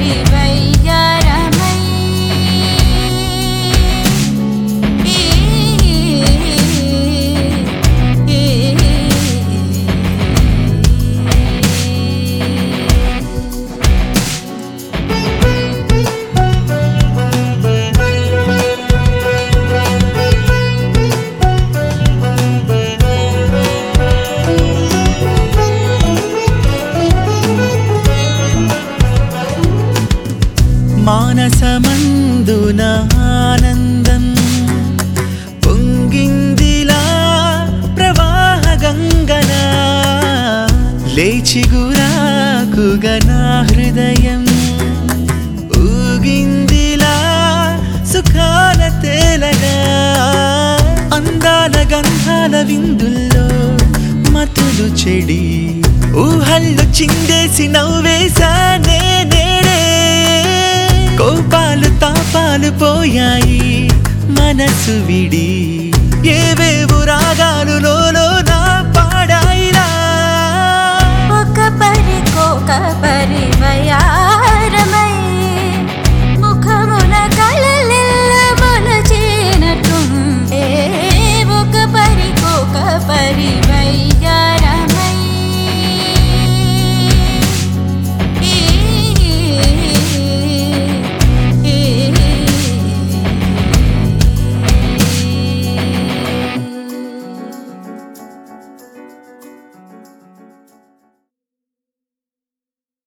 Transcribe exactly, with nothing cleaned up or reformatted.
మరి వయ్యారమై మానసమందున ఆనందం పొంగిందిలా ప్రవాహ గంగనా లేచి గురాకుగా నా హృదయం ఊగిందిలా సుఖాల తేలగా అందాల గంధాల విందుల్లో మతులు చెడి ఊహల్లో చిందేసి నవ్వేశానే కోపాలు తాపాలు పోయాయి మనసు విడి ఏవేవు రాగాలు లోలో నా పాడాయిలా ఒక పరికోక